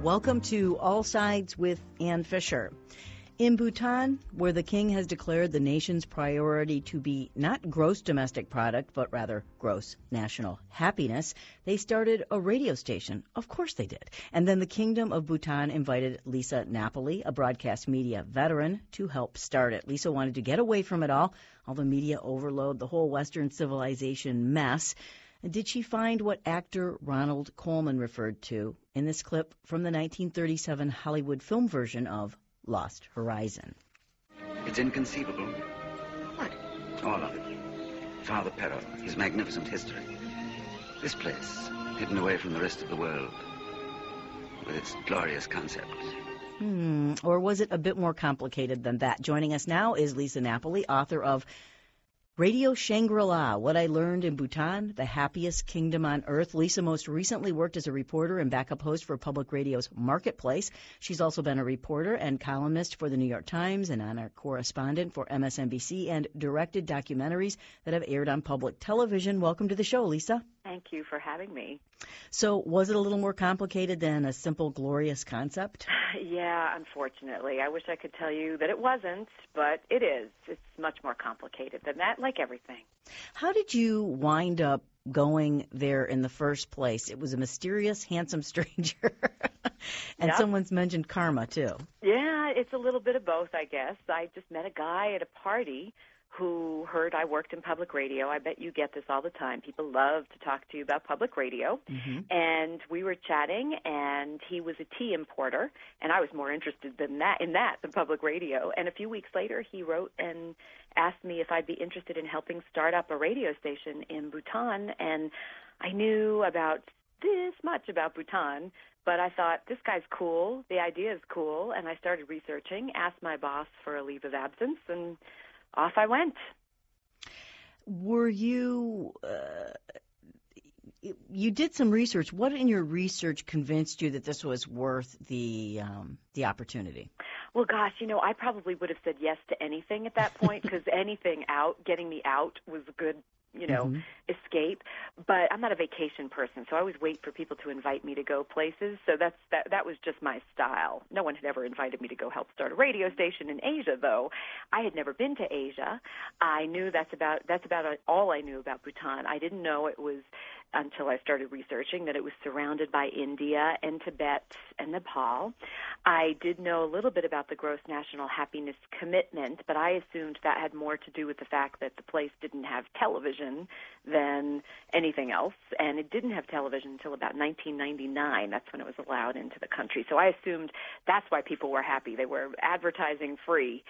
Welcome to All Sides with Ann Fisher. In Bhutan, where the king has declared the nation's priority to be not gross domestic product, but rather gross national happiness, they started a radio station. Of course they did. And then the Kingdom of Bhutan invited Lisa Napoli, a broadcast media veteran, to help start it. Lisa wanted to get away from it all the media overload, the whole Western civilization mess. Did she find what actor Ronald Colman referred to in this clip from the 1937 Hollywood film version of Lost Horizon? It's inconceivable. What? All of it. Father Perro, his magnificent history. This place, hidden away from the rest of the world, with its glorious concept. Or was it a bit more complicated than that? Joining us now is Lisa Napoli, author of Radio Shangri-La, What I Learned in Bhutan, the Happiest Kingdom on Earth. Lisa most recently worked as a reporter and backup host for Public Radio's Marketplace. She's also been a reporter and columnist for the New York Times and honor correspondent for MSNBC and directed documentaries that have aired on public television. Welcome to the show, Lisa. Thank you for having me. So was it a little more complicated than a simple, glorious concept? Yeah, unfortunately. I wish I could tell you that it wasn't, but it is. It's much more complicated than that, like everything. How did you wind up going there in the first place? It was a mysterious, handsome stranger. And Yep. Someone's mentioned karma, too. Yeah, it's a little bit of both, I guess. I just met a guy at a party who heard I worked in public radio. I bet you get this all the time. People love to talk to you about public radio. Mm-hmm. And we were chatting, and he was a tea importer, and I was more interested in that than public radio. And a few weeks later, he wrote and asked me if I'd be interested in helping start up a radio station in Bhutan. And I knew about this much about Bhutan, but I thought, this guy's cool, the idea is cool, and I started researching, asked my boss for a leave of absence, and off I went. Were you, you did some research. What in your research convinced you that this was worth the opportunity? Well, gosh, I probably would have said yes to anything at that point because anything getting me out was a good, escape. But I'm not a vacation person, so I always wait for people to invite me to go places. So that was just my style. No one had ever invited me to go help start a radio station in Asia, though. I had never been to Asia. I knew that's about all I knew about Bhutan. I didn't know it was until I started researching that it was surrounded by India and Tibet and Nepal. I did know a little bit about the gross national happiness commitment, but I assumed that had more to do with the fact that the place didn't have television than anything else, and it didn't have television until about 1999. That's when it was allowed into the country. So I assumed that's why people were happy. They were advertising free.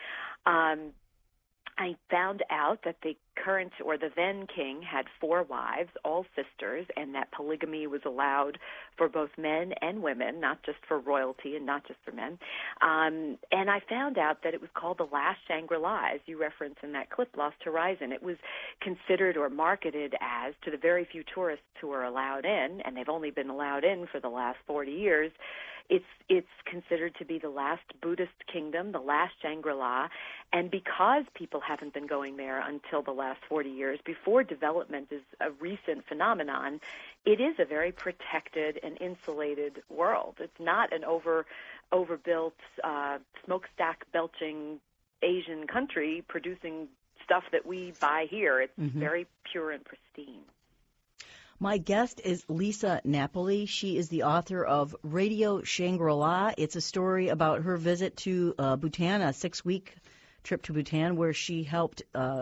I found out that the current or the then king had 4 wives, all sisters, and that polygamy was allowed for both men and women, not just for royalty and not just for men. And I found out that it was called the Last Shangri-La, as you referenced in that clip, Lost Horizon. It was considered or marketed as, to the very few tourists who were allowed in, and they've only been allowed in for the last 40 years, it's considered to be the last Buddhist kingdom, the last Shangri-La, and because people haven't been going there until the last 40 years, before development is a recent phenomenon, it is a very protected and insulated world. It's not an overbuilt, smokestack belching Asian country producing stuff that we buy here. It's very pure and pristine. My guest is Lisa Napoli. She is the author of Radio Shangri-La. It's a story about her visit to Bhutan, a 6-week trip to Bhutan, where she helped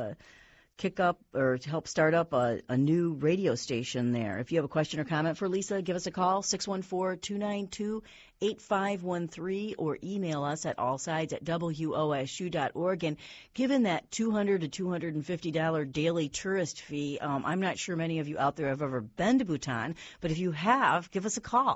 help start up a new radio station there. If you have a question or comment for Lisa, give us a call, 614-292-8513, or email us at allsides@wosu.org. And given that $200 to $250 daily tourist fee, I'm not sure many of you out there have ever been to Bhutan, but if you have, give us a call,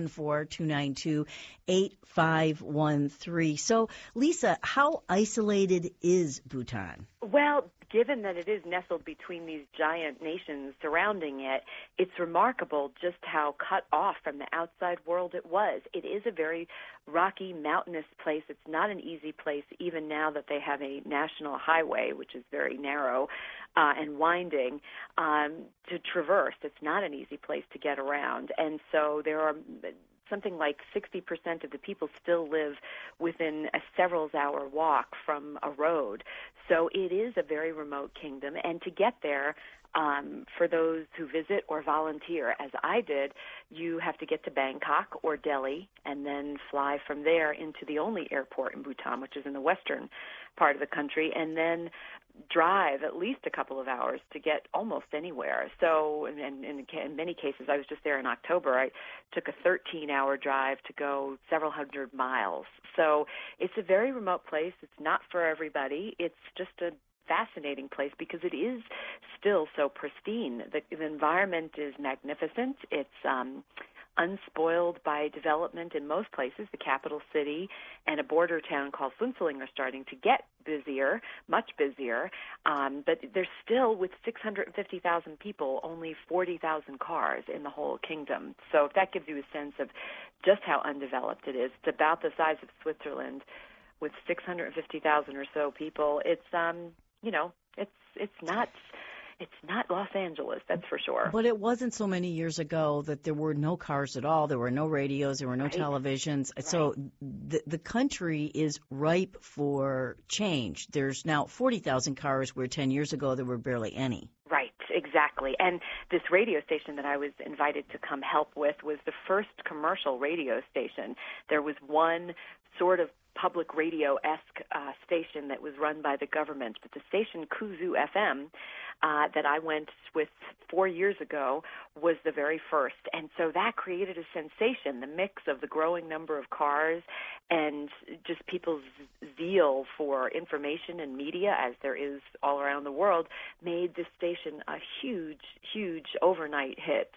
614-292-8513. So, Lisa, how isolated is Bhutan? Well, given that it is nestled between these giant nations surrounding it, it's remarkable just how cut off from the outside world it was. It is a very rocky, mountainous place. It's not an easy place, even now that they have a national highway, which is very narrow and winding, to traverse. It's not an easy place to get around. And so there are something like 60% of the people still live within a several-hour walk from a road. So it is a very remote kingdom, and to get there, for those who visit or volunteer, as I did, you have to get to Bangkok or Delhi and then fly from there into the only airport in Bhutan, which is in the western part of the country, and then drive at least a couple of hours to get almost anywhere. So in many cases, I was just there in October, I took a 13-hour drive to go several hundred miles. So it's a very remote place. It's not for everybody. It's just a fascinating place because it is still so pristine. The environment is magnificent. It's unspoiled by development in most places. The capital city and a border town called Phuentsholing are starting to get busier, much busier, but there's still, with 650,000 people, only 40,000 cars in the whole kingdom. So if that gives you a sense of just how undeveloped it is, it's about the size of Switzerland with 650,000 or so people. It's it's not Los Angeles, that's for sure. But it wasn't so many years ago that there were no cars at all. There were no radios. There were no televisions. Right. So the country is ripe for change. There's now 40,000 cars where 10 years ago there were barely any. Right, exactly. And this radio station that I was invited to come help with was the first commercial radio station. There was one sort of public radio-esque station that was run by the government, but the station Kuzu FM that I went with 4 years ago was the very first. And so that created a sensation. The mix of the growing number of cars and just people's zeal for information and media, as there is all around the world, made this station a huge, huge overnight hit.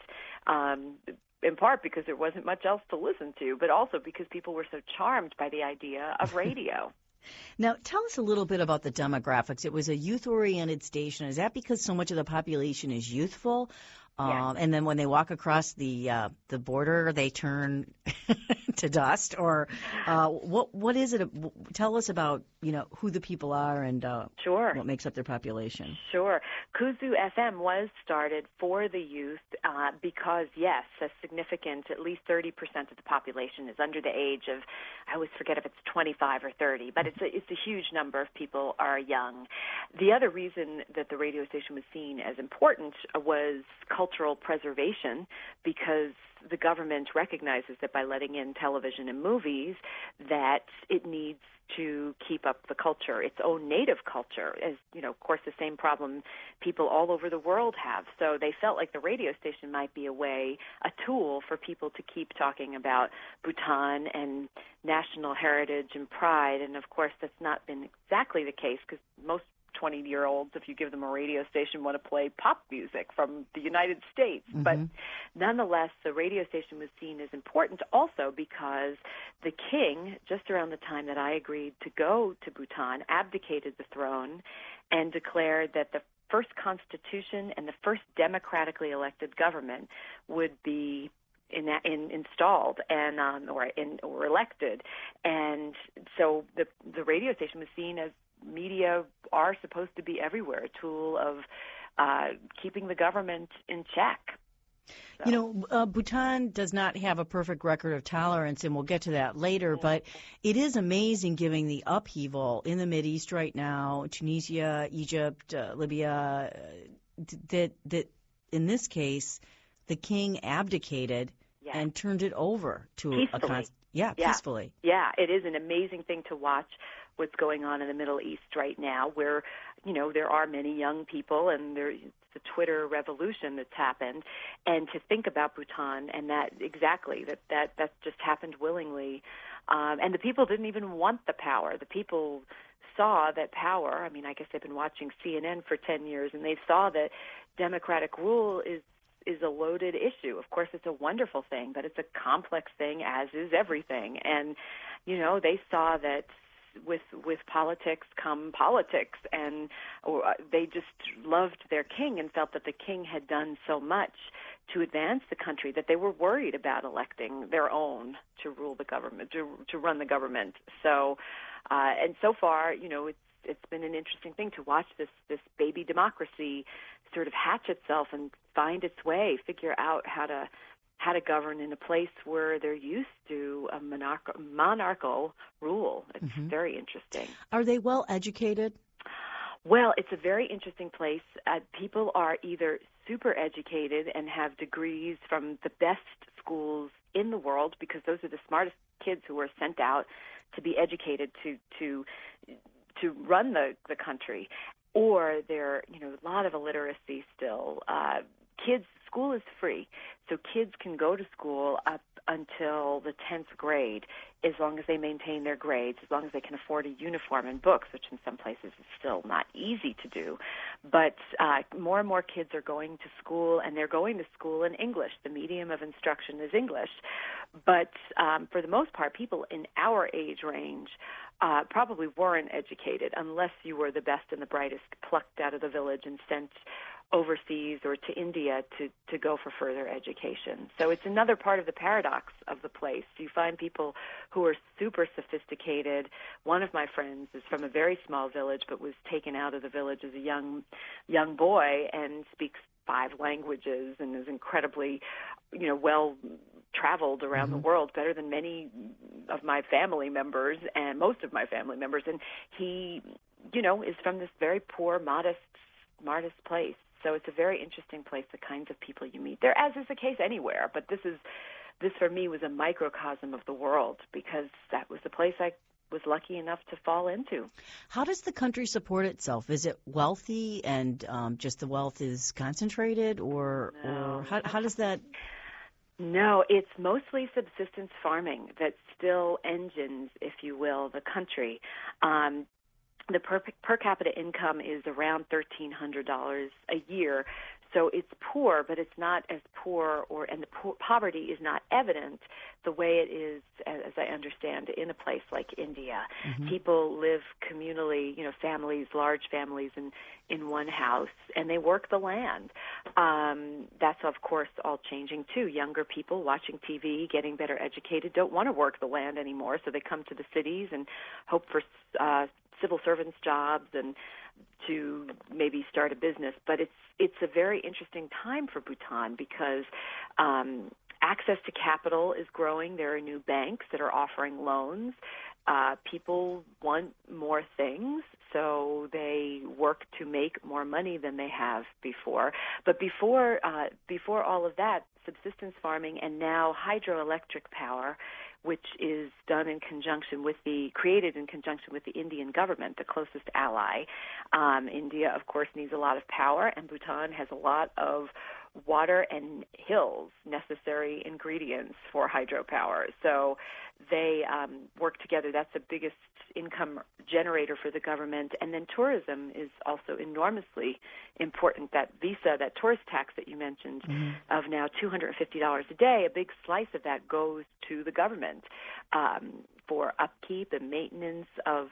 In part because there wasn't much else to listen to, but also because people were so charmed by the idea of radio. Now, tell us a little bit about the demographics. It was a youth-oriented station. Is that because so much of the population is youthful? Yeah. And then when they walk across the border, they turn to dust? Or what is it? Tell us about who the people are and Sure. What makes up their population. Sure. Kuzu FM was started for the youth because, yes, a significant, at least 30% of the population is under the age of, I always forget if it's 25 or 30, but it's a huge number of people are young. The other reason that the radio station was seen as important was cultural preservation, because the government recognizes that by letting in television and movies that it needs to keep up the culture, its own native culture, as, of course, the same problem people all over the world have. So they felt like the radio station might be a tool for people to keep talking about Bhutan and national heritage and pride. And, of course, that's not been exactly the case, because most 20-year-olds, if you give them a radio station, want to play pop music from the United States. Mm-hmm. But nonetheless, the radio station was seen as important also because the king, just around the time that I agreed to go to Bhutan, abdicated the throne and declared that the first constitution and the first democratically elected government would be installed and or elected. And so the radio station was seen as media are supposed to be everywhere, a tool of keeping the government in check. So. Bhutan does not have a perfect record of tolerance, and we'll get to that later, but it is amazing given the upheaval in the Mideast right now, Tunisia, Egypt, Libya, that in this case, the king abdicated and turned it over to peacefully. Peacefully. Yeah, it is an amazing thing to watch what's going on in the Middle East right now, where, there are many young people and there's the Twitter revolution that's happened, and to think about Bhutan and that just happened willingly. And the people didn't even want the power. The people saw that power, I guess they've been watching CNN for 10 years, and they saw that democratic rule is a loaded issue. Of course, it's a wonderful thing, but it's a complex thing, as is everything. And, they saw that with politics come politics, and they just loved their king and felt that the king had done so much to advance the country that they were worried about electing their own to rule the government, to run the government. So, and so far, it's been an interesting thing to watch this baby democracy sort of hatch itself and find its way, figure out how to how to govern in a place where they're used to a monarchical rule. It's very interesting. Are they well educated? Well, it's a very interesting place. People are either super educated and have degrees from the best schools in the world, because those are the smartest kids who are sent out to be educated to run the country. Or there, a lot of illiteracy still. School is free, so kids can go to school up until the 10th grade as long as they maintain their grades, as long as they can afford a uniform and books, which in some places is still not easy to do. But more and more kids are going to school, and they're going to school in English. The medium of instruction is English. But for the most part, people in our age range probably weren't educated unless you were the best and the brightest, plucked out of the village and sent overseas or to India to go for further education. So it's another part of the paradox of the place. You find people who are super sophisticated. One of my friends is from a very small village but was taken out of the village as a young boy and speaks 5 languages and is incredibly, well traveled around the world, better than many of my family members and most of my family members. And he, is from this very poor, modest place. So it's a very interesting place, the kinds of people you meet there, as is the case anywhere. But this for me was a microcosm of the world, because that was the place I was lucky enough to fall into. How does the country support itself? Is it wealthy and just the wealth is concentrated, or how does that? No, it's mostly subsistence farming that still engines, if you will, the country. The per capita income is around $1,300 a year, so it's poor, but it's not as poor, and the poverty is not evident the way it is, as I understand, in a place like India. People live communally, families, large families, in one house, and they work the land. That's, of course, all changing, too. Younger people watching TV, getting better educated, don't want to work the land anymore, so they come to the cities and hope for civil servants' jobs and to maybe start a business. But it's a very interesting time for Bhutan, because access to capital is growing. There are new banks that are offering loans. People want more things, so they work to make more money than they have before. But before all of that, subsistence farming and now hydroelectric power, which is done created in conjunction with the Indian government, the closest ally. India, of course, needs a lot of power, and Bhutan has a lot of water and hills, necessary ingredients for hydropower. So they work together. That's the biggest income generator for the government. And then tourism is also enormously important. That visa, that tourist tax that you mentioned, of now $250 a day, a big slice of that goes to the government for upkeep and maintenance of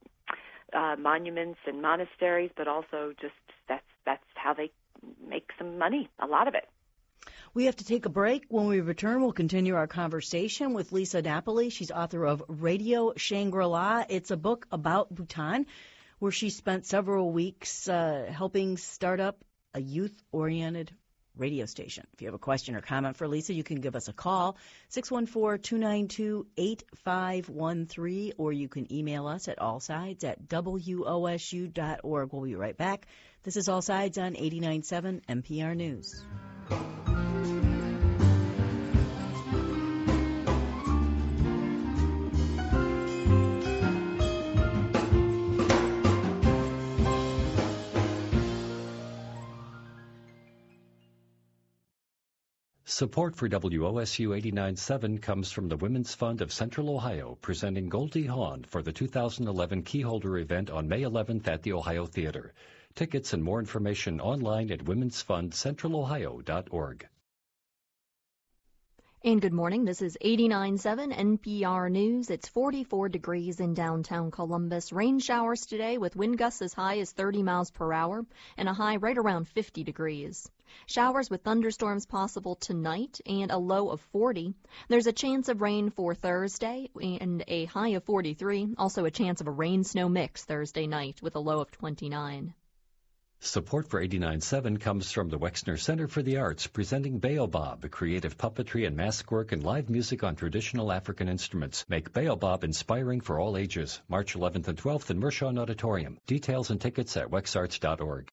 monuments and monasteries, but also just that's how they make some money, a lot of it. We have to take a break. When we return, we'll continue our conversation with Lisa Napoli. She's author of Radio Shangri-La. It's a book about Bhutan, where she spent several weeks helping start up a youth-oriented radio station. If you have a question or comment for Lisa, you can give us a call, 614-292-8513, or you can email us at allsides@wosu.org. We'll be right back. This is All Sides on 89.7 NPR News. Support for WOSU 89.7 comes from the Women's Fund of Central Ohio, presenting Goldie Hawn for the 2011 Keyholder event on May 11th at the Ohio Theater. Tickets and more information online at womensfundcentralohio.org. And good morning. This is 89.7 NPR News. It's 44 degrees in downtown Columbus. Rain showers today with wind gusts as high as 30 miles per hour and a high right around 50 degrees. Showers with thunderstorms possible tonight and a low of 40. There's a chance of rain for Thursday and a high of 43. Also a chance of a rain-snow mix Thursday night with a low of 29. Support for 89.7 comes from the Wexner Center for the Arts, presenting Baobab, creative puppetry and mask work and live music on traditional African instruments. Make Baobab inspiring for all ages. March 11th and 12th in Mershon Auditorium. Details and tickets at wexarts.org.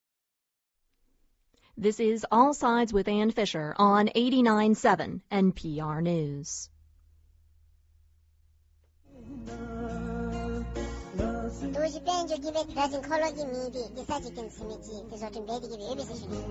This is All Sides with Ann Fisher on 89.7 NPR News. دوجي بينجو جيبت رازن كولوجي ميدي جساجي كن سميتي تزوتن بيدي جيبي يبسي شنو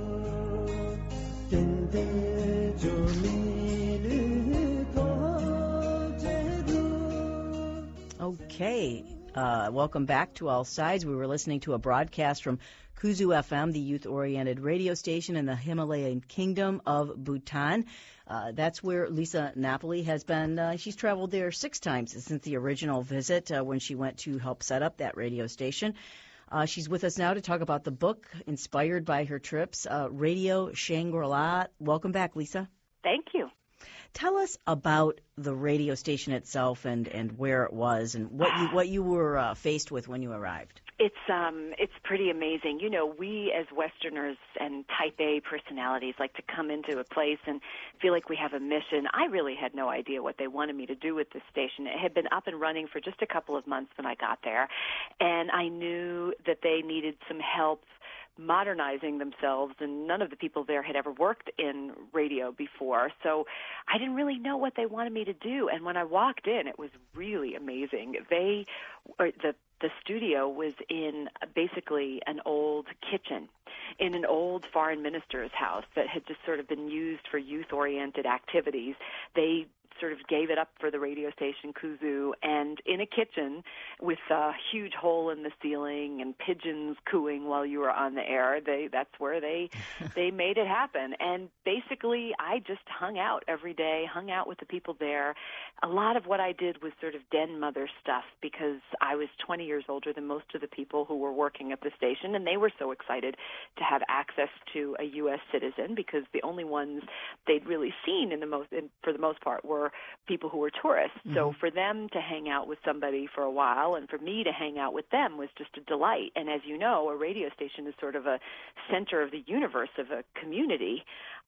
Okay, welcome back to All Sides. We were listening to a broadcast from Kuzu FM, the youth-oriented radio station in the Himalayan kingdom of Bhutan. That's where Lisa Napoli has been. She's traveled there 6 times since the original visit when she went to help set up that radio station. She's with us now to talk about the book inspired by her trips, Radio Shangri-La. Welcome back, Lisa. Thank you. Tell us about the radio station itself and where it was and what you were faced with when you arrived. It's pretty amazing. You know, we as Westerners and Type A personalities like to come into a place and feel like we have a mission. I really had no idea what they wanted me to do with this station. It had been up and running for just a couple of months when I got there, and I knew that they needed some help modernizing themselves, and none of the people there had ever worked in radio before, so I didn't really know what they wanted me to do. And when I walked in, it was really amazing. The studio was in basically an old kitchen in an old foreign minister's house that had just sort of been used for youth-oriented activities. They sort of gave it up for the radio station Kuzu, and in a kitchen with a huge hole in the ceiling and pigeons cooing while you were on the air, that's where they made it happen. And basically I just hung out every day, hung out with the people there. A lot of what I did was sort of den mother stuff because I was 20 years older than most of the people who were working at the station, and they were so excited to have access to a U.S. citizen because the only ones they'd really seen for the most part were people who were tourists. Mm-hmm. So for them to hang out with somebody for a while and for me to hang out with them was just a delight. And as you know, a radio station is sort of a center of the universe of a community.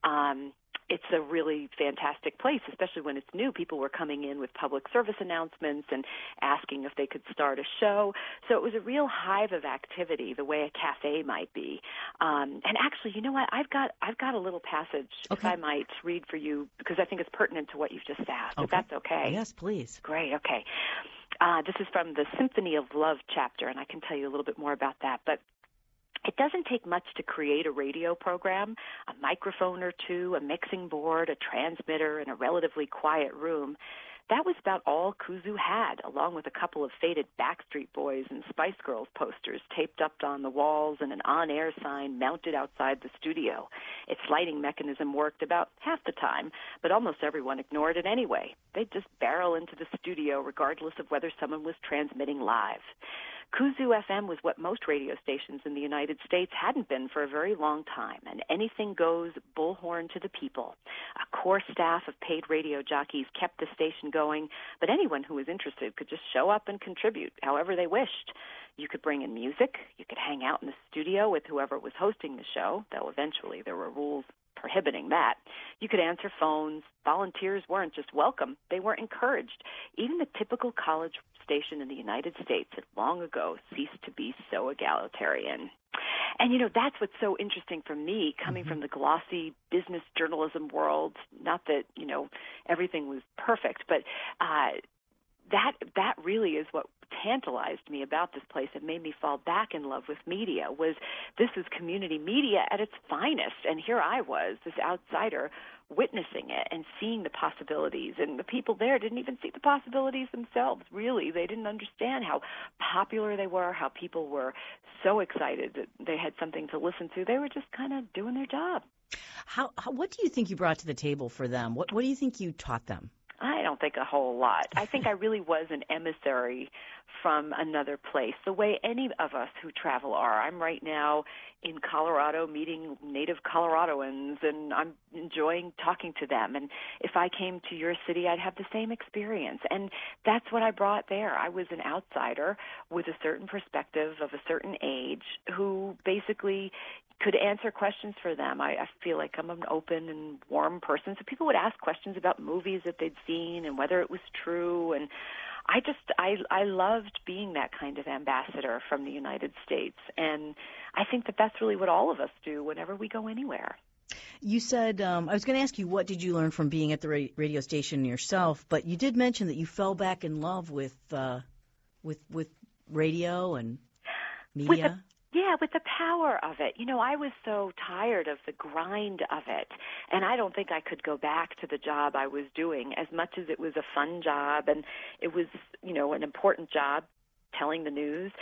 It's a really fantastic place, especially when it's new. People were coming in with public service announcements and asking if they could start a show. So it was a real hive of activity, the way a cafe might be. And actually, you know what? I've got a little passage, if I might read for you, because I think it's pertinent to what you've just asked, if that's okay. Yes, please. Great, okay. This is from the Symphony of Love chapter, and I can tell you a little bit more about that. But it doesn't take much to create a radio program, a microphone or two, a mixing board, a transmitter, and a relatively quiet room. That was about all Kuzu had, along with a couple of faded Backstreet Boys and Spice Girls posters taped up on the walls and an on-air sign mounted outside the studio. Its lighting mechanism worked about half the time, but almost everyone ignored it anyway. They'd just barrel into the studio regardless of whether someone was transmitting live. Kuzu FM was what most radio stations in the United States hadn't been for a very long time, an anything-goes bullhorn to the people. A core staff of paid radio jockeys kept the station going, but anyone who was interested could just show up and contribute however they wished. You could bring in music, you could hang out in the studio with whoever was hosting the show, though eventually there were rules prohibiting that. You could answer phones. Volunteers weren't just welcome, they were encouraged. Even the typical college station in the United States had long ago ceased to be so egalitarian. And, you know, that's what's so interesting for me, coming from the glossy business journalism world. Not that, you know, everything was perfect, but that really is what tantalized me about this place and made me fall back in love with media, was this is community media at its finest. And here I was, this outsider, witnessing it and seeing the possibilities. And the people there didn't even see the possibilities themselves, really. They didn't understand how popular they were, how people were so excited that they had something to listen to. They were just kind of doing their job. What do you think you brought to the table for them? What do you think you taught them? I don't think a whole lot. I think I really was an emissary from another place, the way any of us who travel are. I'm right now in Colorado meeting native Coloradoans, and I'm enjoying talking to them. And if I came to your city, I'd have the same experience. And that's what I brought there. I was an outsider with a certain perspective of a certain age who basically could answer questions for them. I feel like I'm an open and warm person, so people would ask questions about movies that they'd seen and whether it was true. And I loved being that kind of ambassador from the United States, and I think that that's really what all of us do whenever we go anywhere. You said, I was going to ask you, what did you learn from being at the radio station yourself? But you did mention that you fell back in love with radio and media. With the power of it. You know, I was so tired of the grind of it, and I don't think I could go back to the job I was doing, as much as it was a fun job and it was, you know, an important job, telling the news.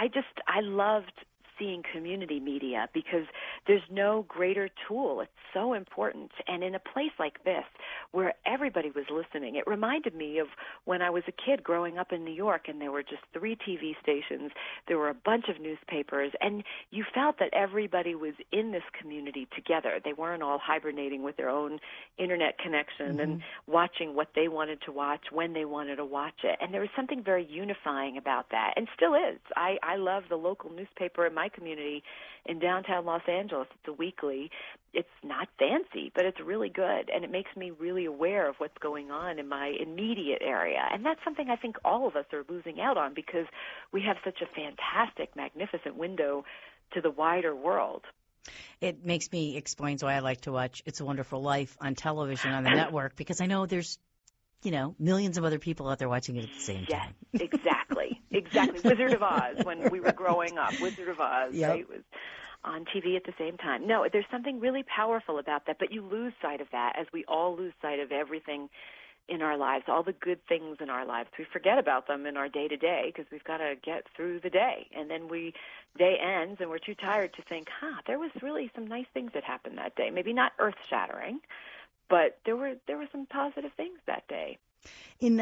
I loved seeing community media because there's no greater tool. It's so important. And in a place like this where everybody was listening, it reminded me of when I was a kid growing up in New York, and there were just 3 TV stations, there were a bunch of newspapers, and you felt that everybody was in this community together. They weren't all hibernating with their own internet connection and watching what they wanted to watch when they wanted to watch it. And there was something very unifying about that, and still is. I love the local newspaper in my community in downtown Los Angeles. It's a weekly. It's not fancy, but it's really good, and it makes me really aware of what's going on in my immediate area. And that's something I think all of us are losing out on because we have such a fantastic, magnificent window to the wider world. It explains why I like to watch It's a Wonderful Life on television on the network, because I know there's, you know, millions of other people out there watching it at the same time. Yes, exactly. Exactly. Wizard of Oz, when we were growing up. Wizard of Oz, right? It was on TV at the same time. No, there's something really powerful about that, but you lose sight of that, as we all lose sight of everything in our lives, all the good things in our lives. We forget about them in our day-to-day because we've got to get through the day. And then day ends, and we're too tired to think, there was really some nice things that happened that day. Maybe not earth-shattering, but there were some positive things that day. In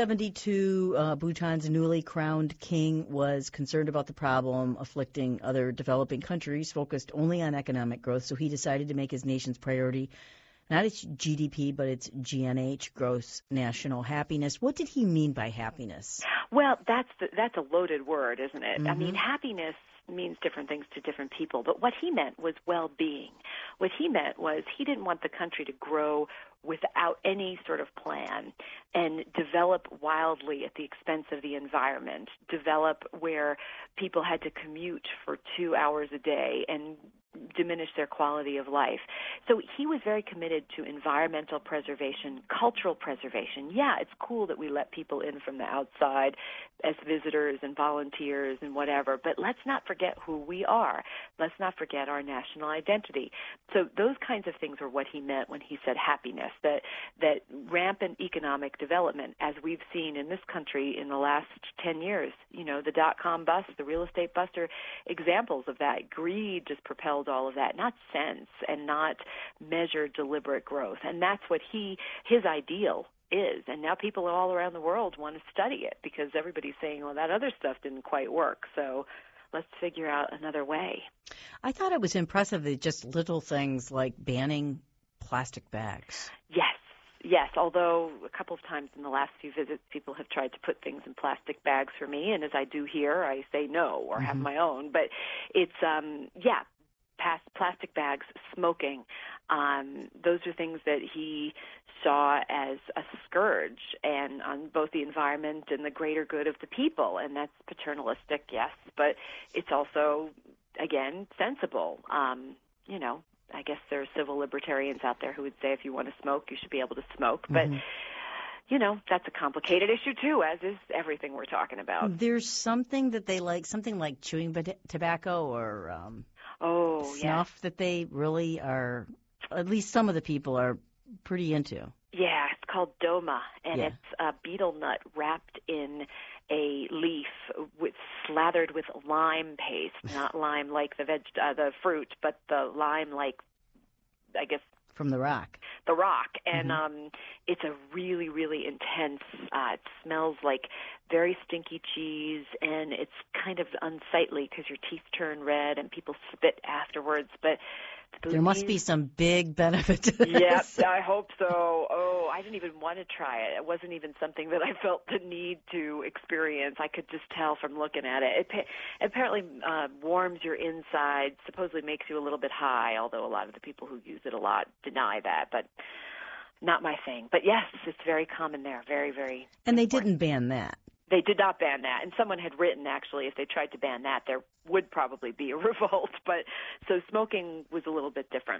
1972, Bhutan's newly crowned king was concerned about the problem afflicting other developing countries, focused only on economic growth, so he decided to make his nation's priority not its GDP, but its GNH, gross national happiness. What did he mean by happiness? Well, that's a loaded word, isn't it? I mean, happiness means different things to different people, but what he meant was well-being. What he meant was he didn't want the country to grow without any sort of plan and develop wildly at the expense of the environment, develop where people had to commute for 2 hours a day and diminish their quality of life. So he was very committed to environmental preservation, cultural preservation. Yeah, it's cool that we let people in from the outside as visitors and volunteers and whatever, but let's not forget who we are. Let's not forget our national identity. So those kinds of things are what he meant when he said happiness, that rampant economic development, as we've seen in this country in the last 10 years, you know, the dot-com bust, the real estate bust are examples of that. Greed just propelled all of that, not sense and not measured deliberate growth. And that's what his ideal is. And now people all around the world want to study it because everybody's saying, well, that other stuff didn't quite work. So let's figure out another way. I thought it was impressive that just little things like banning plastic bags. Yes, although a couple of times in the last few visits, people have tried to put things in plastic bags for me, and as I do here, I say no or have my own. But it's, plastic bags, smoking, those are things that he saw as a scourge and on both the environment and the greater good of the people, and that's paternalistic, yes, but it's also, again, sensible. You know, I guess there are civil libertarians out there who would say if you want to smoke, you should be able to smoke. But, you know, that's a complicated issue, too, as is everything we're talking about. There's something that they like, something like chewing tobacco or snuff that they really are, at least some of the people are pretty into. Yeah, it's called doma, and it's a betel nut wrapped in a leaf slathered with lime paste, not lime like the fruit, but the lime like, I guess. From the rock. the rock, and it's a really, really intense. It smells like very stinky cheese, and it's kind of unsightly because your teeth turn red and people spit afterwards. But there must be some big benefit to this. Yes, I hope so. Oh, I didn't even want to try it. It wasn't even something that I felt the need to experience. I could just tell from looking at it. It apparently warms your inside, supposedly makes you a little bit high, although a lot of the people who use it a lot deny that. But not my thing. But yes, it's very common there. Very, very And they important. didn't ban that. They did not ban that. And someone had written, actually, if they tried to ban that, there would probably be a revolt. But so smoking was a little bit different,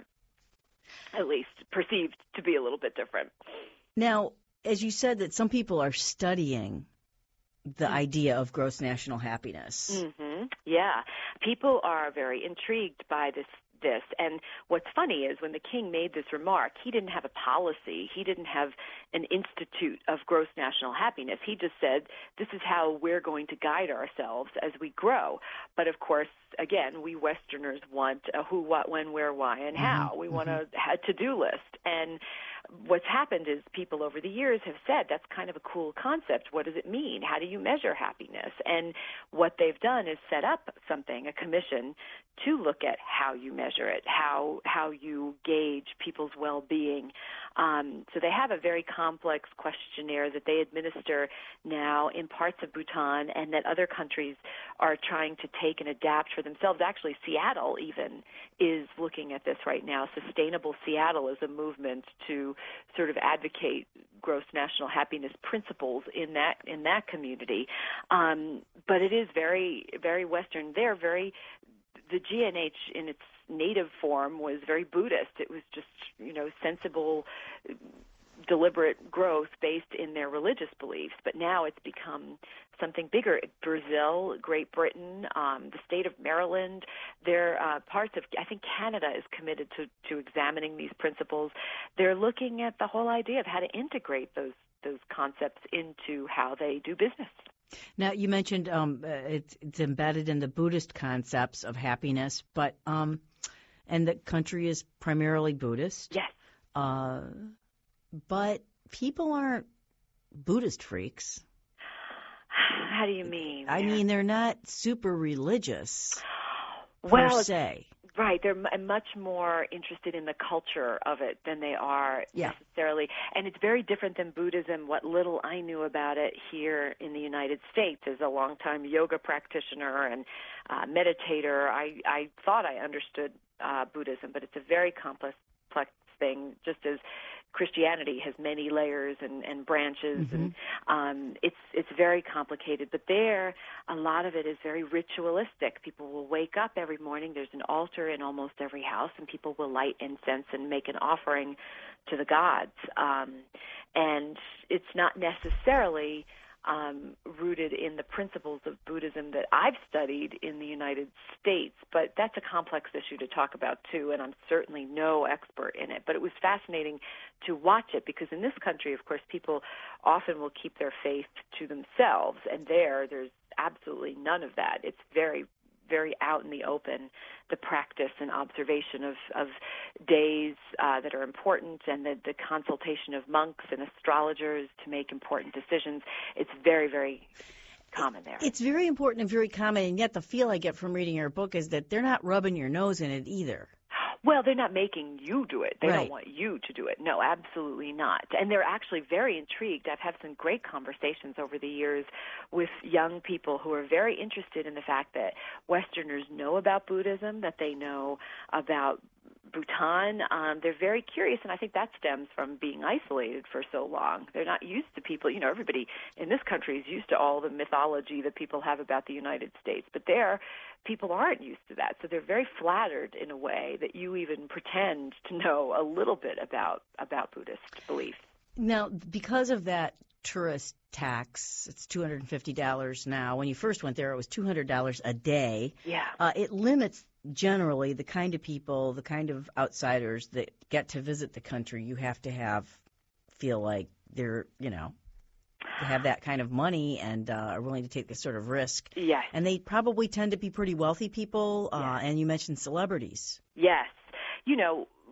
at least perceived to be a little bit different. Now, as you said, that some people are studying the idea of gross national happiness. Mm-hmm. Yeah. People are very intrigued by this. And what's funny is when the king made this remark, he didn't have a policy. He didn't have an institute of gross national happiness. He just said, this is how we're going to guide ourselves as we grow. But of course, again, we Westerners want a who, what, when, where, why, and how. We want a to-do list. And what's happened is people over the years have said that's kind of a cool concept. What does it mean? How do you measure happiness? And what they've done is set up something, a commission, to look at how you measure it, how you gauge people's well-being. So they have a very complex questionnaire that they administer now in parts of Bhutan and that other countries are trying to take and adapt for themselves. Actually, Seattle even is looking at this right now. Sustainable Seattle is a movement to sort of advocate gross national happiness principles in that community. But it is very, very Western. The GNH in its native form was very Buddhist. It was just, sensible, deliberate growth based in their religious beliefs. But now it's become something bigger. Brazil, Great Britain, the state of Maryland, they're parts of, I think Canada is committed to examining these principles. They're looking at the whole idea of how to integrate those concepts into how they do business. Now, you mentioned it's embedded in the Buddhist concepts of happiness, but and the country is primarily Buddhist. Yes. But people aren't Buddhist freaks. How do you mean? I mean, they're not super religious per se. Right. They're much more interested in the culture of it than they are necessarily. And it's very different than Buddhism. What little I knew about it here in the United States as a longtime yoga practitioner and meditator, I thought I understood Buddhism, but it's a very complex thing, just as Christianity has many layers and branches, and it's very complicated. But there, a lot of it is very ritualistic. People will wake up every morning. There's an altar in almost every house, and people will light incense and make an offering to the gods. And it's not necessarily rooted in the principles of Buddhism that I've studied in the United States, but that's a complex issue to talk about too, and I'm certainly no expert in it. But it was fascinating to watch it because in this country, of course, people often will keep their faith to themselves, and there's absolutely none of that. It's very, very out in the open, the practice and observation of days that are important and the consultation of monks and astrologers to make important decisions. It's very, very common there. It's very important and very common, and yet the feel I get from reading your book is that they're not rubbing your nose in it either. Well, they're not making you do it. They Right. don't want you to do it. No, absolutely not. And they're actually very intrigued. I've had some great conversations over the years with young people who are very interested in the fact that Westerners know about Buddhism, that they know about Bhutan. They're very curious, and I think that stems from being isolated for so long. They're not used to people. Everybody in this country is used to all the mythology that people have about the United States, but there, people aren't used to that. So they're very flattered in a way that you even pretend to know a little bit about Buddhist beliefs. Now, because of that tourist tax, it's $250 now. When you first went there, it was $200 a day. Yeah. It limits generally the kind of people, the kind of outsiders that get to visit the country. You have to feel like they're, have that kind of money and are willing to take this sort of risk. Yes. And they probably tend to be pretty wealthy people, Yes. and you mentioned celebrities. Yes.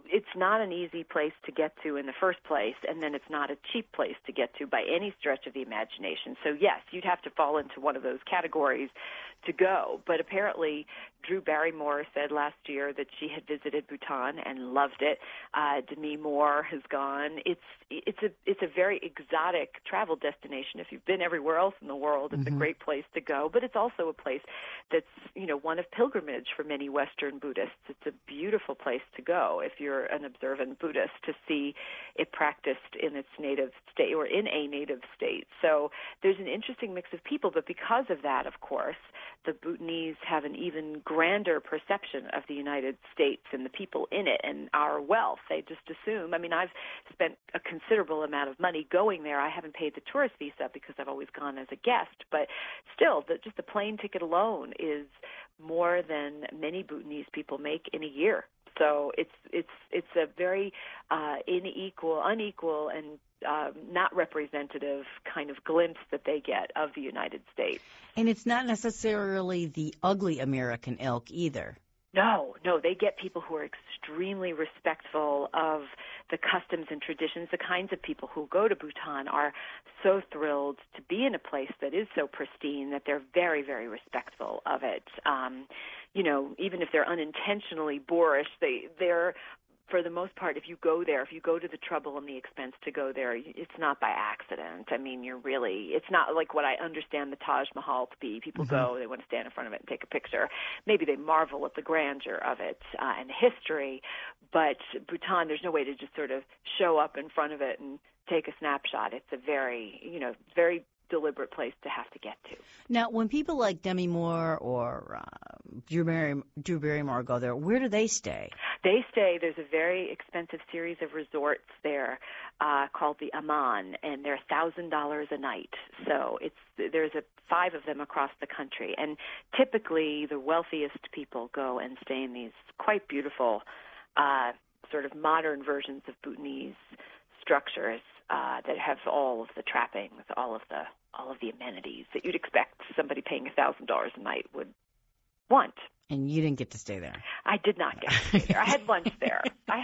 it's not an easy place to get to in the first place, and then it's not a cheap place to get to by any stretch of the imagination. So yes, you'd have to fall into one of those categories to go. But apparently, Drew Barrymore said last year that she had visited Bhutan and loved it. Demi Moore has gone. It's a very exotic travel destination. If you've been everywhere else in the world, it's a great place to go. But it's also a place that's, one of pilgrimage for many Western Buddhists. It's a beautiful place to go if you're an observant Buddhist to see it practiced in its native state or in a native state. So there's an interesting mix of people, but because of that, of course, the Bhutanese have an even grander perception of the United States and the people in it and our wealth. They just assume. I mean, I've spent a considerable amount of money going there. I haven't paid the tourist visa because I've always gone as a guest, but still, just the plane ticket alone is more than many Bhutanese people make in a year. So it's a very unequal, and not representative kind of glimpse that they get of the United States. And it's not necessarily the ugly American ilk either. No, they get people who are extremely respectful of the customs and traditions. The kinds of people who go to Bhutan are so thrilled to be in a place that is so pristine that they're very, very respectful of it. Even if they're unintentionally boorish, they're for the most part, if you go to the trouble and the expense to go there, it's not by accident. I mean, it's not like what I understand the Taj Mahal to be. People go, they want to stand in front of it and take a picture. Maybe they marvel at the grandeur of it and history, but Bhutan, there's no way to just sort of show up in front of it and take a snapshot. It's a very, very deliberate place to have to get to. Now, when people like Demi Moore or Drew Barrymore go there, where do they stay? There's a very expensive series of resorts there called the Aman, and they're $1,000 a night. So there's 5 of them across the country, and typically the wealthiest people go and stay in these quite beautiful sort of modern versions of Bhutanese structures that have all of the trappings, all of the amenities that you'd expect somebody paying $1,000 a night would want. And you didn't get to stay there. I did not get to stay there. I had lunch there.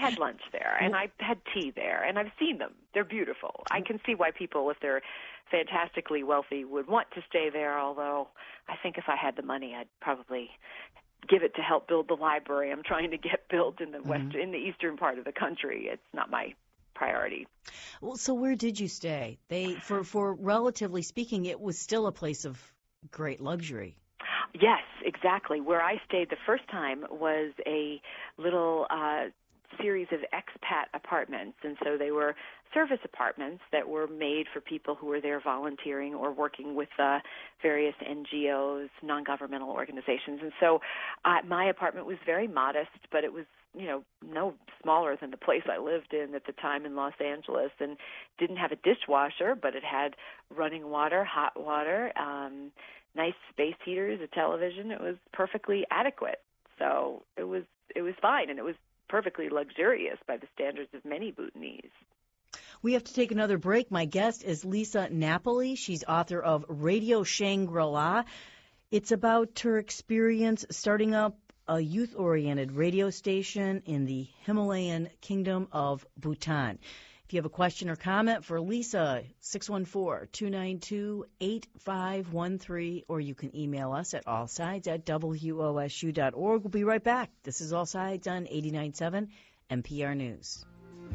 And I had tea there, and I've seen them. They're beautiful. I can see why people, if they're fantastically wealthy, would want to stay there, although I think if I had the money, I'd probably give it to help build the library I'm trying to get built in the eastern part of the country. It's not my priority. Well, so where did you stay? For relatively speaking, it was still a place of great luxury. Yes, exactly. Where I stayed the first time was a little series of expat apartments, and so they were service apartments that were made for people who were there volunteering or working with various NGOs, non-governmental organizations. And so my apartment was very modest, but it was no smaller than the place I lived in at the time in Los Angeles, and didn't have a dishwasher, but it had running water, hot water, nice space heaters, a television. It was perfectly adequate. So it was fine, and it was perfectly luxurious by the standards of many Bhutanese. We have to take another break. My guest is Lisa Napoli. She's author of Radio Shangri-La. It's about her experience starting up a youth-oriented radio station in the Himalayan kingdom of Bhutan. If you have a question or comment for Lisa, 614-292-8513, or you can email us at allsides@wosu.org. We'll be right back. This is All Sides on 89.7 NPR News.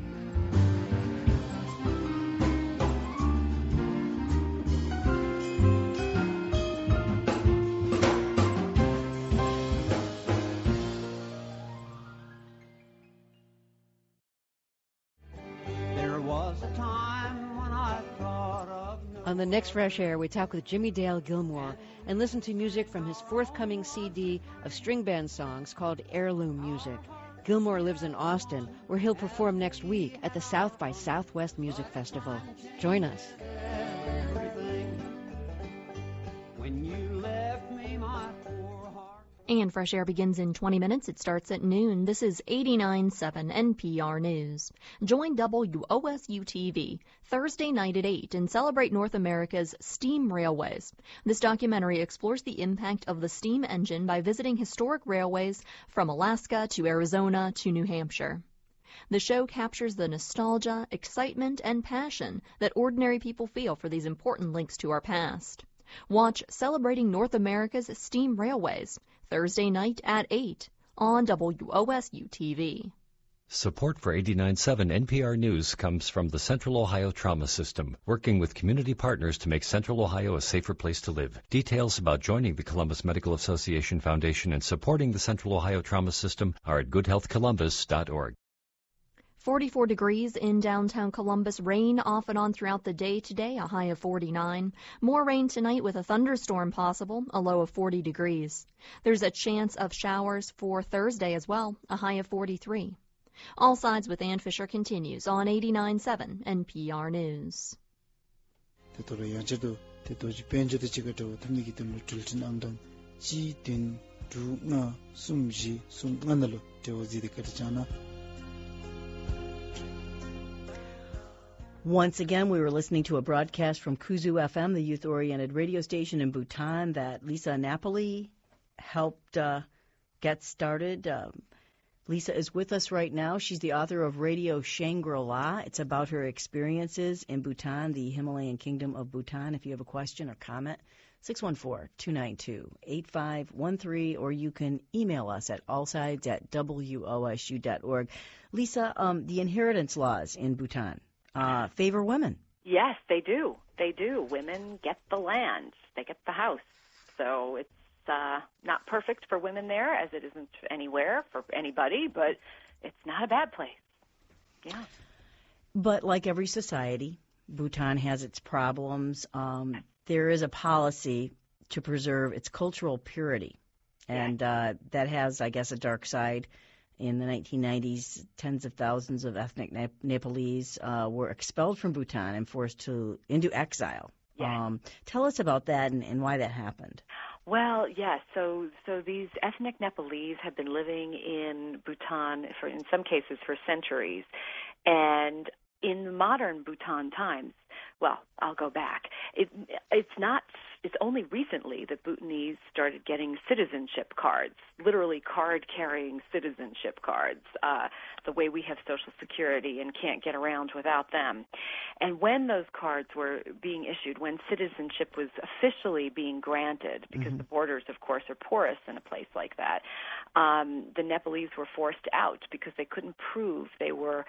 On the next Fresh Air, we talk with Jimmy Dale Gilmore and listen to music from his forthcoming CD of string band songs called Heirloom Music. Gilmore lives in Austin, where he'll perform next week at the South by Southwest Music Festival. Join us. And Fresh Air begins in 20 minutes. It starts at noon. This is 89.7 NPR News. Join WOSU-TV Thursday night at 8 and celebrate North America's steam railways. This documentary explores the impact of the steam engine by visiting historic railways from Alaska to Arizona to New Hampshire. The show captures the nostalgia, excitement, and passion that ordinary people feel for these important links to our past. Watch Celebrating North America's Steam Railways, Thursday night at 8 on WOSU-TV. Support for 89.7 NPR News comes from the Central Ohio Trauma System, working with community partners to make Central Ohio a safer place to live. Details about joining the Columbus Medical Association Foundation and supporting the Central Ohio Trauma System are at goodhealthcolumbus.org. 44 degrees in downtown Columbus. Rain off and on throughout the day today, a high of 49. More rain tonight with a thunderstorm possible, a low of 40 degrees. There's a chance of showers for Thursday as well, a high of 43. All Sides with Ann Fisher continues on 89.7 NPR News. Once again, we were listening to a broadcast from Kuzu FM, the youth-oriented radio station in Bhutan that Lisa Napoli helped get started. Lisa is with us right now. She's the author of Radio Shangri-La. It's about her experiences in Bhutan, the Himalayan kingdom of Bhutan. If you have a question or comment, 614-292-8513, or you can email us at allsides@wosu.org. Lisa, the inheritance laws in Bhutan favor women. Yes, they do. They do. Women get the land. They get the house. So it's not perfect for women there, as it isn't anywhere for anybody, but it's not a bad place. Yeah. But like every society, Bhutan has its problems. There is a policy to preserve its cultural purity, and that has, I guess, a dark side. In the 1990s, tens of thousands of ethnic Nepalese were expelled from Bhutan and forced into exile. Yeah. Tell us about that and why that happened. Well, yes. So these ethnic Nepalese have been living in Bhutan in some cases for centuries, and in modern Bhutan times, well, I'll go back. It's only recently that Bhutanese started getting citizenship cards, literally card-carrying citizenship cards, the way we have Social Security and can't get around without them. And when those cards were being issued, when citizenship was officially being granted, because the borders, of course, are porous in a place like that, the Nepalese were forced out because they couldn't prove they were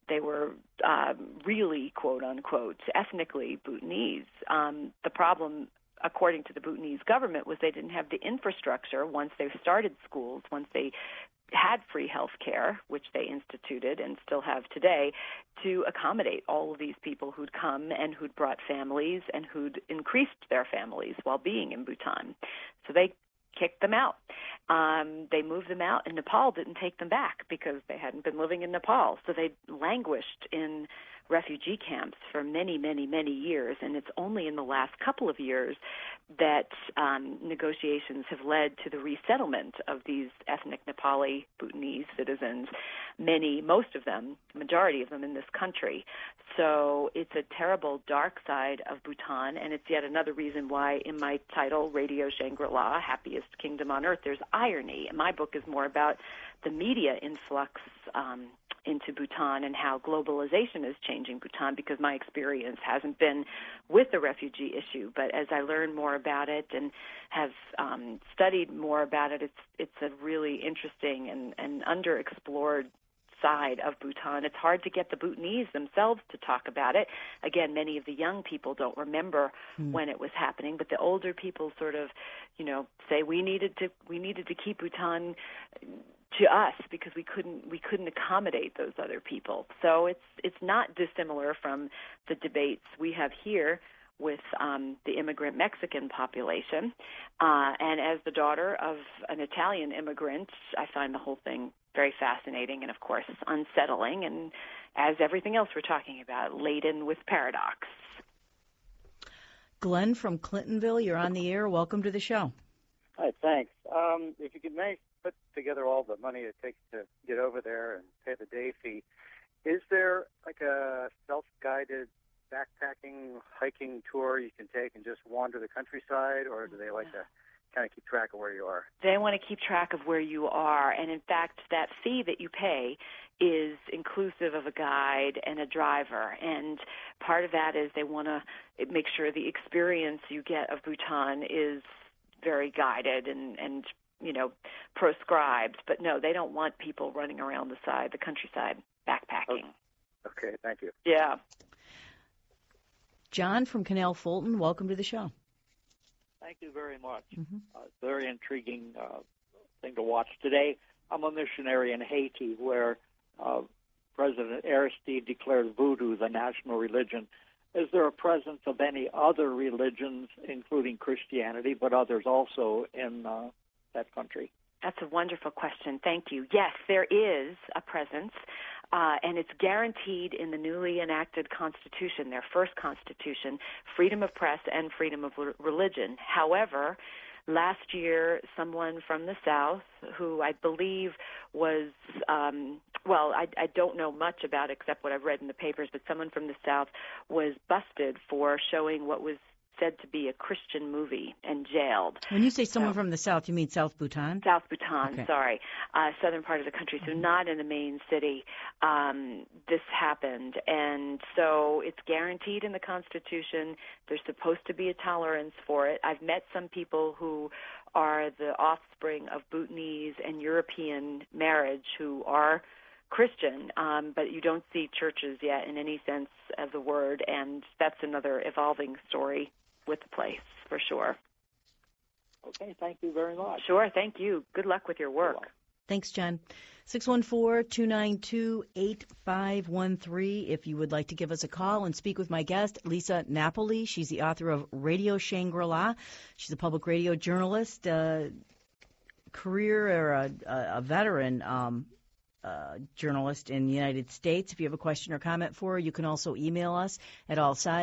really, quote unquote, ethnically Bhutanese. The problem, according to the Bhutanese government, was they didn't have the infrastructure once they started schools, once they had free health care, which they instituted and still have today, to accommodate all of these people who'd come and who'd brought families and who'd increased their families while being in Bhutan. So they kicked them out. They moved them out, and Nepal didn't take them back because they hadn't been living in Nepal. So they languished in refugee camps for many, many, many years, and it's only in the last couple of years that negotiations have led to the resettlement of these ethnic Nepali Bhutanese citizens, most of them, majority of them in this country. So it's a terrible dark side of Bhutan, and it's yet another reason why in my title, Radio Shangri-La, Happiest Kingdom on Earth, there's irony. And my book is more about the media influx into Bhutan and how globalization is changing Bhutan, because my experience hasn't been with the refugee issue. But as I learn more about it and have studied more about it, it's a really interesting and underexplored side of Bhutan. It's hard to get the Bhutanese themselves to talk about it. Again, many of the young people don't remember when it was happening, but the older people sort of, say we needed to keep Bhutan to us because we couldn't accommodate those other people. So it's not dissimilar from the debates we have here with the immigrant Mexican population. And as the daughter of an Italian immigrant, I find the whole thing very fascinating and, of course, unsettling, and as everything else we're talking about, laden with paradox. Glenn from Clintonville, you're on the air. Welcome to the show. Hi, thanks. If you could put together all the money it takes to get over there and pay the day fee, is there like a self-guided backpacking, hiking tour you can take and just wander the countryside, or do they like to kind of keep track of where you are? They want to keep track of where you are, and in fact, that fee that you pay is inclusive of a guide and a driver. And part of that is they want to make sure the experience you get of Bhutan is very guided and proscribed. But no, they don't want people running around the countryside, backpacking. Okay, thank you. Yeah. John from Canal Fulton, welcome to the show. Thank you very much. Very intriguing thing to watch today. I'm a missionary in Haiti where President Aristide declared voodoo the national religion. Is there a presence of any other religions, including Christianity, but others also in that country? That's a wonderful question. Thank you. Yes, there is a presence, and it's guaranteed in the newly enacted Constitution, their first Constitution, freedom of press and freedom of religion. However, last year, someone from the South, who I believe was, I don't know much about except what I've read in the papers, but someone from the South was busted for showing what was said to be a Christian movie and jailed. When you say someone from the South, you mean South Bhutan? South Bhutan, okay. Sorry. Southern part of the country, so not in the main city. This happened. And so it's guaranteed in the Constitution. There's supposed to be a tolerance for it. I've met some people who are the offspring of Bhutanese and European marriage who are Christian, but you don't see churches yet in any sense of the word, and that's another evolving story with the place, for sure. Okay, thank you very much. Sure, thank you. Good luck with your work. Thanks, John. 614-292-8513 if you would like to give us a call and speak with my guest, Lisa Napoli. She's the author of Radio Shangri-La. She's a public radio journalist, career or a veteran journalist in the United States. If you have a question or comment for her, you can also email us at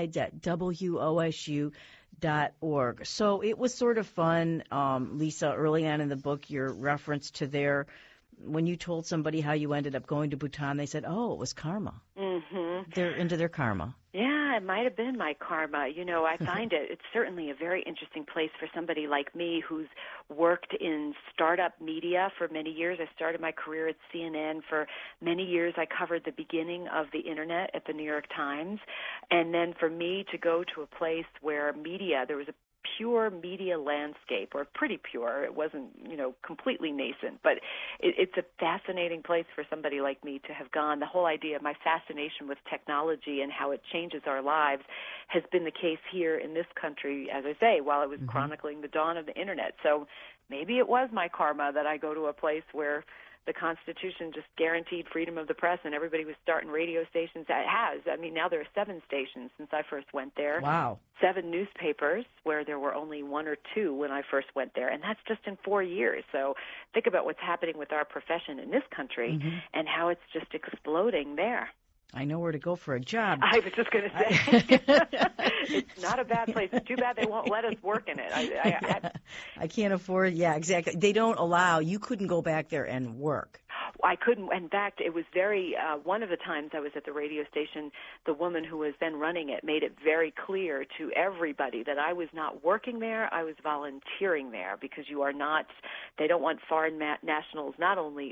allsides@wosu.org. So it was sort of fun, Lisa, early on in the book, your reference to when you told somebody how you ended up going to Bhutan, they said, oh, it was karma. Mm-hmm. They're into their karma. Yeah, it might have been my karma. I find it's certainly a very interesting place for somebody like me who's worked in startup media for many years. I started my career at CNN. For many years, I covered the beginning of the Internet at the New York Times. And then for me to go to a place where there was a pure media landscape, or pretty pure. It wasn't, completely nascent, but it's a fascinating place for somebody like me to have gone. The whole idea, my fascination with technology and how it changes our lives has been the case here in this country, as I say, while I was chronicling the dawn of the Internet. So maybe it was my karma that I go to a place where the Constitution just guaranteed freedom of the press, and everybody was starting radio stations. It has. I mean, now there are 7 stations since I first went there. Wow. 7 newspapers, where there were only 1 or 2 when I first went there, and that's just in 4 years. So think about what's happening with our profession in this country and how it's just exploding there. I know where to go for a job. I was just going to say, it's not a bad place. It's too bad they won't let us work in it. I can't afford, exactly. They don't allow, you couldn't go back there and work. I couldn't. In fact, it was very, one of the times I was at the radio station, the woman who was then running it made it very clear to everybody that I was not working there, I was volunteering there, because they don't want foreign nationals not only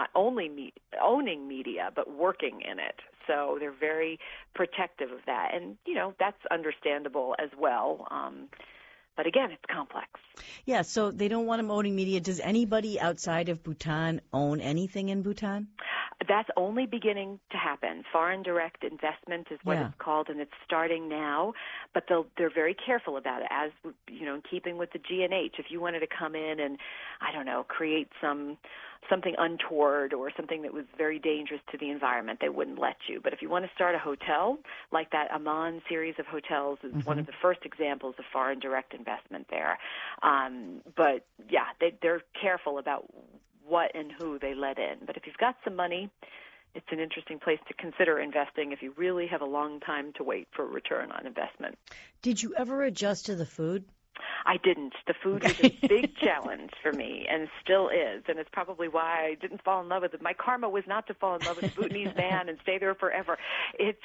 owning media, but working in it. So they're very protective of that. And, that's understandable as well. But again, it's complex. Yeah, so they don't want them owning media. Does anybody outside of Bhutan own anything in Bhutan? That's only beginning to happen. Foreign direct investment is what it's called, and it's starting now. But they're very careful about it, as in keeping with the G&H. If you wanted to come in and, create something untoward or something that was very dangerous to the environment, they wouldn't let you. But if you want to start a hotel, like that Amman series of hotels is one of the first examples of foreign direct investment there. But they're careful about what and who they let in. But if you've got some money, it's an interesting place to consider investing if you really have a long time to wait for a return on investment. Did you ever adjust to the food? I didn't. The food was a big challenge for me, and still is, and it's probably why I didn't fall in love with it. My karma was not to fall in love with a Bhutanese man and stay there forever. It's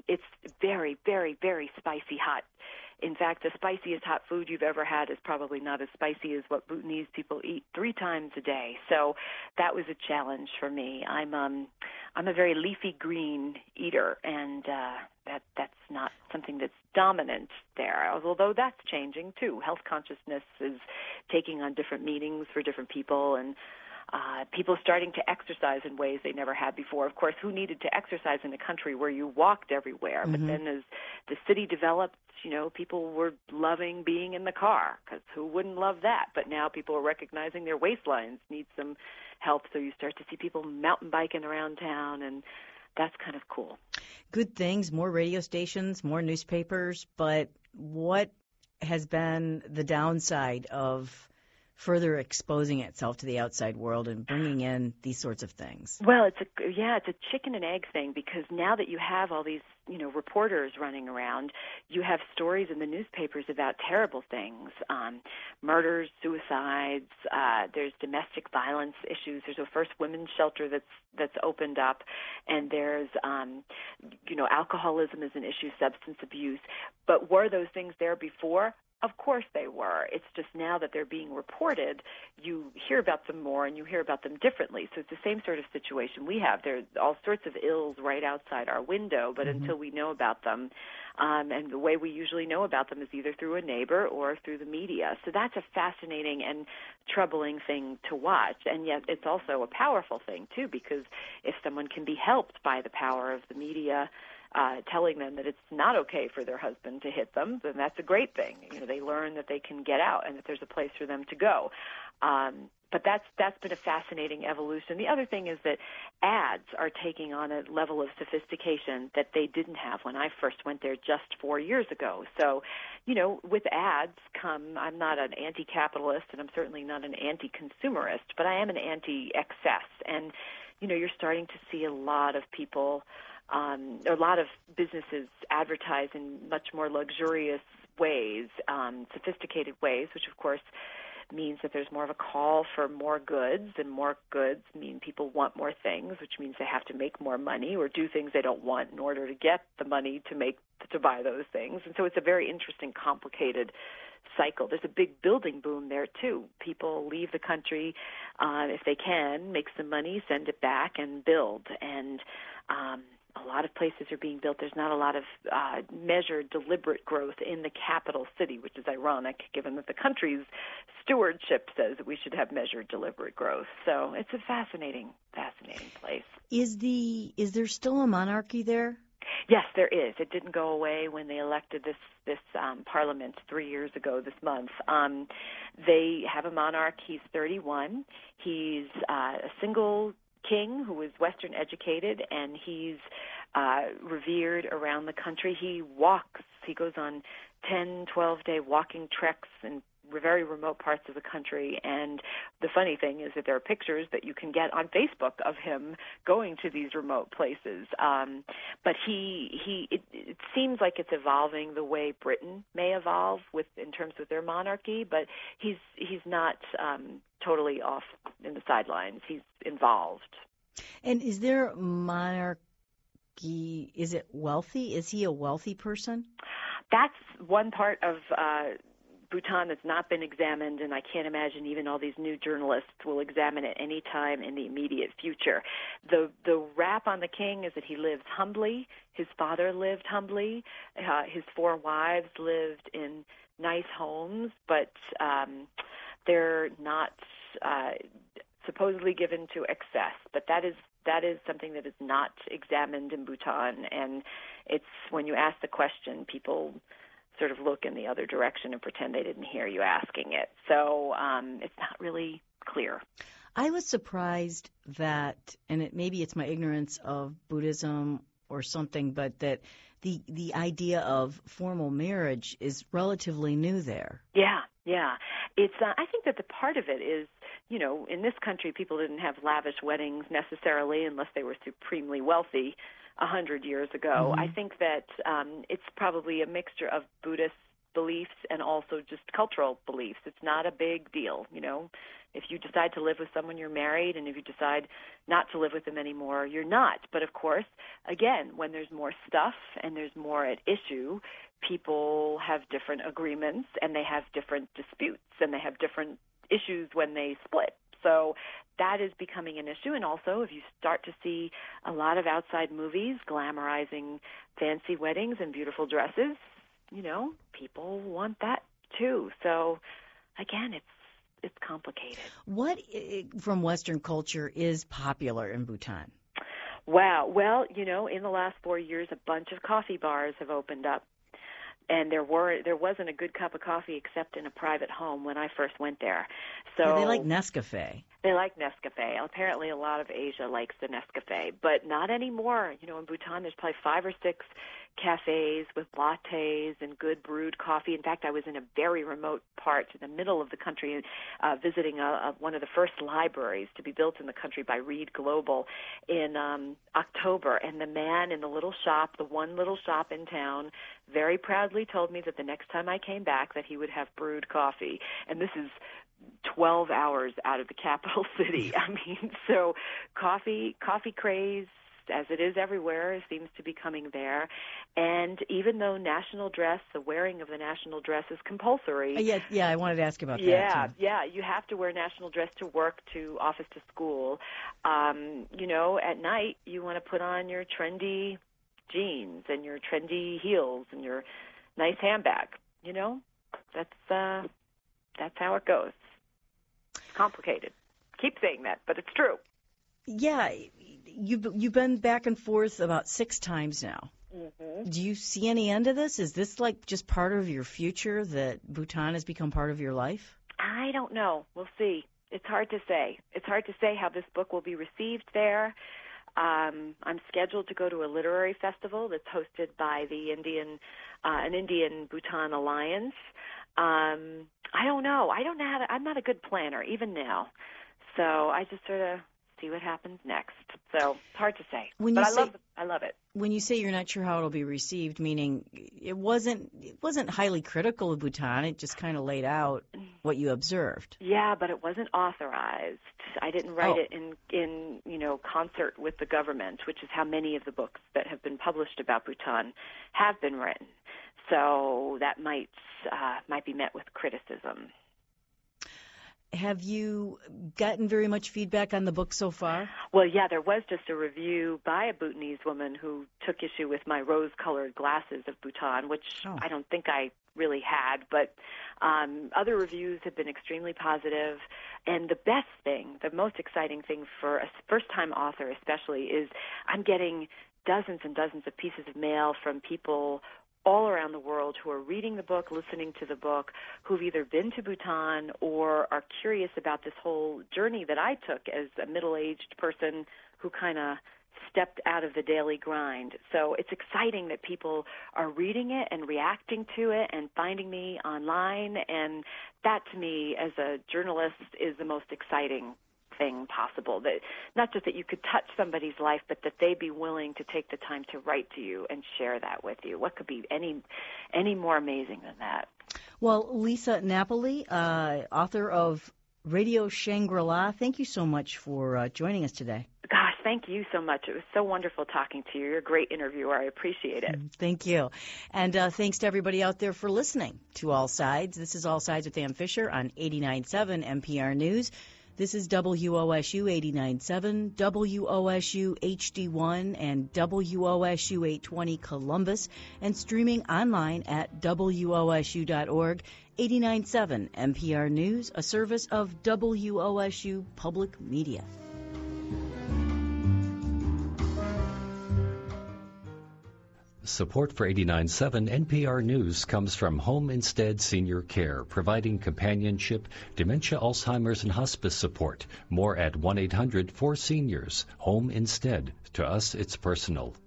very, very, very spicy hot. In fact, the spiciest hot food you've ever had is probably not as spicy as what Bhutanese people eat 3 times a day. So that was a challenge for me. I'm a very leafy green eater, and that's not something that's dominant there, although that's changing too. Health consciousness is taking on different meanings for different people, and people starting to exercise in ways they never had before. Of course, who needed to exercise in a country where you walked everywhere? Mm-hmm. But then as the city developed, people were loving being in the car, because who wouldn't love that? But now people are recognizing their waistlines need some help, so you start to see people mountain biking around town, and that's kind of cool. Good things, more radio stations, more newspapers, but what has been the downside of further exposing itself to the outside world and bringing in these sorts of things? Well, it's a chicken and egg thing, because now that you have all these, reporters running around, you have stories in the newspapers about terrible things, murders, suicides, there's domestic violence issues. There's a first women's shelter that's opened up, and there's, alcoholism is an issue, substance abuse. But were those things there before? Of course they were. It's just now that they're being reported, you hear about them more and you hear about them differently. So it's the same sort of situation we have. There's all sorts of ills right outside our window, but mm-hmm. until we know about them, and the way we usually know about them is either through a neighbor or through the media. So that's a fascinating and troubling thing to watch. And yet it's also a powerful thing, too, because if someone can be helped by the power of the media, telling them that it's not okay for their husband to hit them, then that's a great thing. They learn that they can get out and that there's a place for them to go. But that's been a fascinating evolution. The other thing is that ads are taking on a level of sophistication that they didn't have when I first went there just 4 years ago. So, with ads come, I'm not an anti-capitalist and I'm certainly not an anti-consumerist, but I am an anti-excess. And, you're starting to see a lot of people, a lot of businesses advertise in much more luxurious ways, sophisticated ways, which of course means that there's more of a call for more goods, and more goods mean people want more things, which means they have to make more money or do things they don't want in order to get the money to buy those things. And so it's a very interesting, complicated cycle. There's a big building boom there too. People leave the country if they can, make some money, send it back, and build. And a lot of places are being built. There's not a lot of measured, deliberate growth in the capital city, which is ironic given that the country's stewardship says that we should have measured, deliberate growth. So it's a fascinating place. Is there still a monarchy there? Yes, there is. It didn't go away when they elected this parliament 3 years ago this month. They have a monarch. He's 31. He's a single king who is Western educated, and he's revered around the country. He walks. He goes on 10, 12-day walking treks in very remote parts of the country. And the funny thing is that there are pictures that you can get on Facebook of him going to these remote places. But it seems like it's evolving the way Britain may evolve in terms of their monarchy, but he's not totally off in the sidelines. He's involved. And is their monarchy, is it wealthy? Is he a wealthy person? That's one part of Bhutan that's not been examined, and I can't imagine even all these new journalists will examine it any time in the immediate future. The rap on the king is that he lives humbly. His father lived humbly. His 4 wives lived in nice homes, but they're not supposedly given to excess. But that is something that is not examined in Bhutan, and it's when you ask the question, people sort of look in the other direction and pretend they didn't hear you asking it. So it's not really clear. I was surprised that, and maybe it's my ignorance of Buddhism or something, but that the idea of formal marriage is relatively new there. Yeah. It's I think that the part of it is, in this country, people didn't have lavish weddings necessarily unless they were supremely wealthy 100 years ago. Mm-hmm. I think that it's probably a mixture of Buddhist beliefs and also just cultural beliefs. It's not a big deal, you know. If you decide to live with someone, you're married, and if you decide not to live with them anymore, you're not. But of course, again, when there's more stuff and there's more at issue, people have different agreements and they have different disputes and they have different issues when they split. So that is becoming an issue. And also, if you start to see a lot of outside movies glamorizing fancy weddings and beautiful dresses, you know, people want that too. So again, it's complicated. What from Western culture is popular in Bhutan? Wow. Well, you know, in the last 4 years, a bunch of coffee bars have opened up. And there wasn't a good cup of coffee except in a private home when I first went there. So yeah, they like Nescafe. They like Nescafe. Apparently, a lot of Asia likes the Nescafe, but not anymore. You know, in Bhutan, there's probably 5 or 6 cafes with lattes and good brewed coffee. In fact, I was in a very remote part in the middle of the country visiting one of the first libraries to be built in the country by Reed Global in October. And the man in the little shop, the one little shop in town, very proudly told me that the next time I came back that he would have brewed coffee. And this is 12 hours out of the capital city. I mean, so coffee craze, as it is everywhere, seems to be coming there. And even though national dress, the wearing of the national dress is compulsory. Yeah, I wanted to ask about that. Yeah, you have to wear national dress to work, to office, to school. You know, at night you want to put on your trendy jeans and your trendy heels and your nice handbag. You know, that's how it goes. It's complicated. Keep saying that, but it's true. Yeah, you've been back and forth about 6 times now. Mm-hmm. Do you see any end to this? Is this like just part of your future, that Bhutan has become part of your life? I don't know. We'll see. It's hard to say. It's hard to say how this book will be received there. I'm scheduled to go to a literary festival that's hosted by the an Indian Bhutan Alliance. I don't know. I'm not a good planner, even now. So I just sort of see what happens next. So it's hard to say. I love it. When you say you're not sure how it'll be received, meaning it wasn't highly critical of Bhutan. It just kind of laid out what you observed. Yeah, but it wasn't authorized. I didn't write it in concert with the government, which is how many of the books that have been published about Bhutan have been written. So that might be met with criticism. Have you gotten very much feedback on the book so far? Well, yeah, there was just a review by a Bhutanese woman who took issue with my rose-colored glasses of Bhutan, which I don't think I really had, but other reviews have been extremely positive. And the best thing, the most exciting thing for a first-time author especially, is I'm getting dozens and dozens of pieces of mail from people all around the world who are reading the book, listening to the book, who've either been to Bhutan or are curious about this whole journey that I took as a middle-aged person who kind of stepped out of the daily grind. So it's exciting that people are reading it and reacting to it and finding me online, and that to me as a journalist is the most exciting thing possible. That not just that you could touch somebody's life, but that they be willing to take the time to write to you and share that with you. What could be any more amazing than that? Well, Lisa Napoli, author of Radio Shangri-La, thank you so much for joining us today. Gosh, thank you so much. It was so wonderful talking to you. You're a great interviewer. I appreciate it. Thank you. And thanks to everybody out there for listening to All Sides. This is All Sides with Ann Fisher on 89.7 NPR News. This is WOSU 89.7, WOSU HD1, and WOSU 820 Columbus, and streaming online at WOSU.org. 89.7 NPR News, a service of WOSU Public Media. Support for 89.7 NPR News comes from Home Instead Senior Care, providing companionship, dementia, Alzheimer's, and hospice support. More at 1-800-4SENIORS. Home Instead. To us, it's personal.